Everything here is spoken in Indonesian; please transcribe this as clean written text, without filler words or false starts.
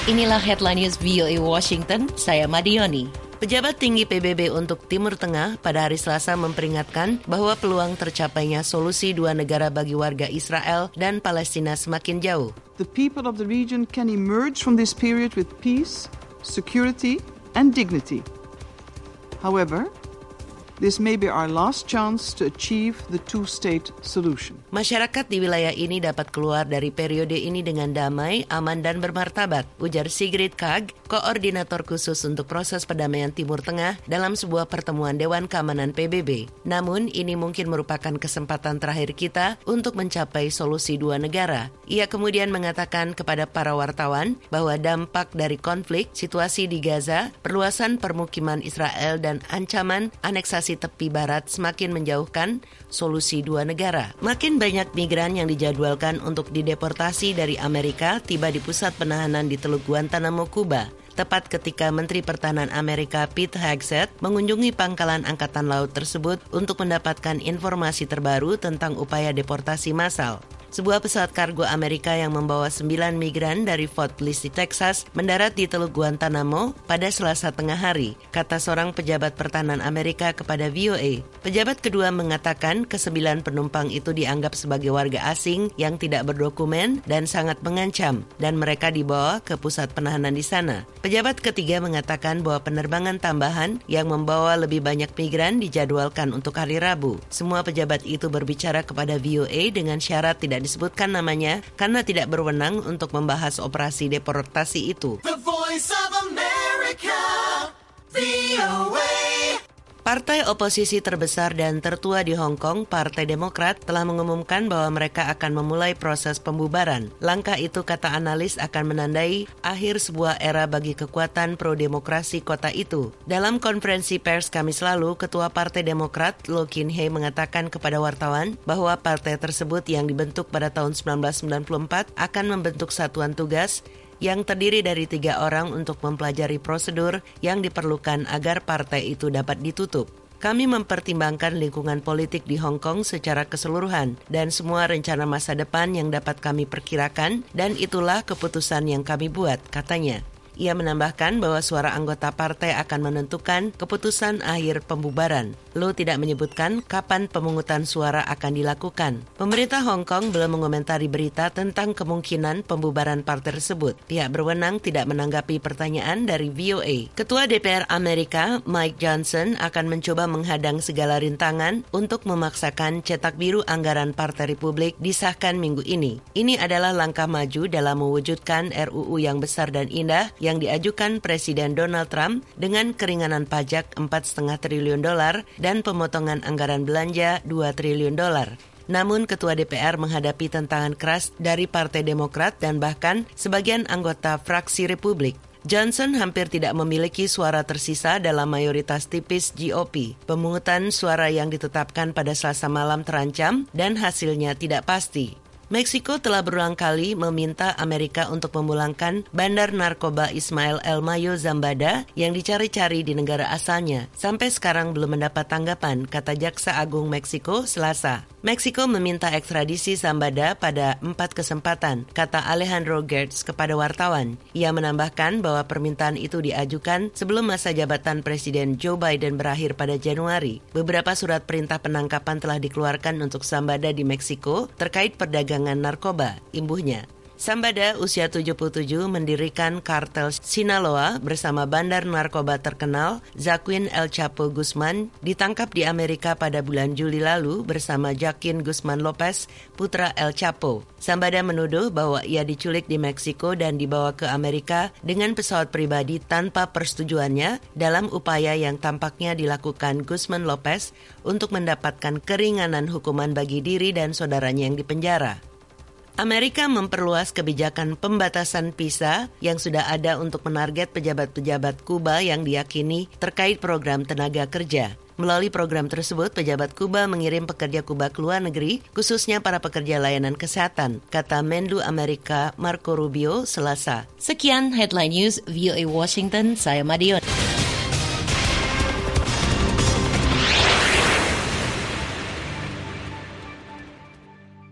Inilah Headline News VOA Washington, saya Madioni. Pejabat tinggi PBB untuk Timur Tengah pada hari Selasa memperingatkan bahwa peluang tercapainya solusi dua negara bagi warga Israel dan Palestina semakin jauh. The people of the region can emerge from this period with peace, security, and dignity. However, this may be our last chance to achieve the two-state solution. Masyarakat di wilayah ini dapat keluar dari periode ini dengan damai, aman, dan bermartabat, ujar Sigrid Kaag, koordinator khusus untuk proses perdamaian Timur Tengah dalam sebuah pertemuan Dewan Keamanan PBB. Namun, ini mungkin merupakan kesempatan terakhir kita untuk mencapai solusi dua negara. Ia kemudian mengatakan kepada para wartawan bahwa dampak dari konflik, situasi di Gaza, perluasan permukiman Israel, dan ancaman aneksasi tepi barat semakin menjauhkan solusi dua negara. Makin banyak migran yang dijadwalkan untuk dideportasi dari Amerika tiba di pusat penahanan di Teluk Guantanamo, Kuba. Tepat ketika Menteri Pertahanan Amerika Pete Hegseth mengunjungi pangkalan Angkatan Laut tersebut untuk mendapatkan informasi terbaru tentang upaya deportasi massal. Sebuah pesawat kargo Amerika yang membawa 9 migran dari Fort Bliss di Texas mendarat di Teluk Guantanamo pada Selasa tengah hari, kata seorang pejabat pertahanan Amerika kepada VOA. Pejabat kedua mengatakan ke-9 penumpang itu dianggap sebagai warga asing yang tidak berdokumen dan sangat mengancam, dan mereka dibawa ke pusat penahanan di sana. Pejabat ketiga mengatakan bahwa penerbangan tambahan yang membawa lebih banyak migran dijadwalkan untuk hari Rabu. Semua pejabat itu berbicara kepada VOA dengan syarat tidak disebutkan namanya karena tidak berwenang untuk membahas operasi deportasi itu. The Voice of America, VOA. Partai oposisi terbesar dan tertua di Hong Kong, Partai Demokrat, telah mengumumkan bahwa mereka akan memulai proses pembubaran. Langkah itu, kata analis, akan menandai akhir sebuah era bagi kekuatan pro-demokrasi kota itu. Dalam konferensi pers Kamis lalu, Ketua Partai Demokrat, Loh Kin Hei, mengatakan kepada wartawan bahwa partai tersebut yang dibentuk pada tahun 1994 akan membentuk satuan tugas yang terdiri dari 3 orang untuk mempelajari prosedur yang diperlukan agar partai itu dapat ditutup. Kami mempertimbangkan lingkungan politik di Hong Kong secara keseluruhan dan semua rencana masa depan yang dapat kami perkirakan, dan itulah keputusan yang kami buat, katanya. Ia menambahkan bahwa suara anggota partai akan menentukan keputusan akhir pembubaran. Loh tidak menyebutkan kapan pemungutan suara akan dilakukan. Pemerintah Hong Kong belum mengomentari berita tentang kemungkinan pembubaran partai tersebut. Pihak berwenang tidak menanggapi pertanyaan dari VOA. Ketua DPR Amerika, Mike Johnson, akan mencoba menghadang segala rintangan untuk memaksakan cetak biru anggaran Partai Republik disahkan minggu ini. Ini adalah langkah maju dalam mewujudkan RUU yang besar dan indah yang diajukan Presiden Donald Trump dengan keringanan pajak $4,5 triliun dan pemotongan anggaran belanja $2 triliun. Namun Ketua DPR menghadapi tantangan keras dari Partai Demokrat dan bahkan sebagian anggota fraksi Republik. Johnson hampir tidak memiliki suara tersisa dalam mayoritas tipis GOP. Pemungutan suara yang ditetapkan pada Selasa malam terancam dan hasilnya tidak pasti. Meksiko telah berulang kali meminta Amerika untuk memulangkan bandar narkoba Ismael El Mayo Zambada yang dicari-cari di negara asalnya. Sampai sekarang belum mendapat tanggapan, kata Jaksa Agung Meksiko Selasa. Meksiko meminta ekstradisi Zambada pada 4 kesempatan, kata Alejandro Gertz kepada wartawan. Ia menambahkan bahwa permintaan itu diajukan sebelum masa jabatan Presiden Joe Biden berakhir pada Januari. Beberapa surat perintah penangkapan telah dikeluarkan untuk Zambada di Meksiko terkait perdagangan narkoba, imbuhnya. Zambada, usia 77, mendirikan kartel Sinaloa bersama bandar narkoba terkenal Joaquin El Chapo Guzman, ditangkap di Amerika pada bulan Juli lalu bersama Joaquin Guzman Lopez, putra El Chapo. Zambada menuduh bahwa ia diculik di Meksiko dan dibawa ke Amerika dengan pesawat pribadi tanpa persetujuannya dalam upaya yang tampaknya dilakukan Guzman Lopez untuk mendapatkan keringanan hukuman bagi diri dan saudaranya yang dipenjara. Amerika memperluas kebijakan pembatasan visa yang sudah ada untuk menarget pejabat-pejabat Kuba yang diyakini terkait program tenaga kerja. Melalui program tersebut, pejabat Kuba mengirim pekerja Kuba ke luar negeri, khususnya para pekerja layanan kesehatan, kata Menlu Amerika Marco Rubio Selasa. Sekian Headline News VOA Washington, saya Madion.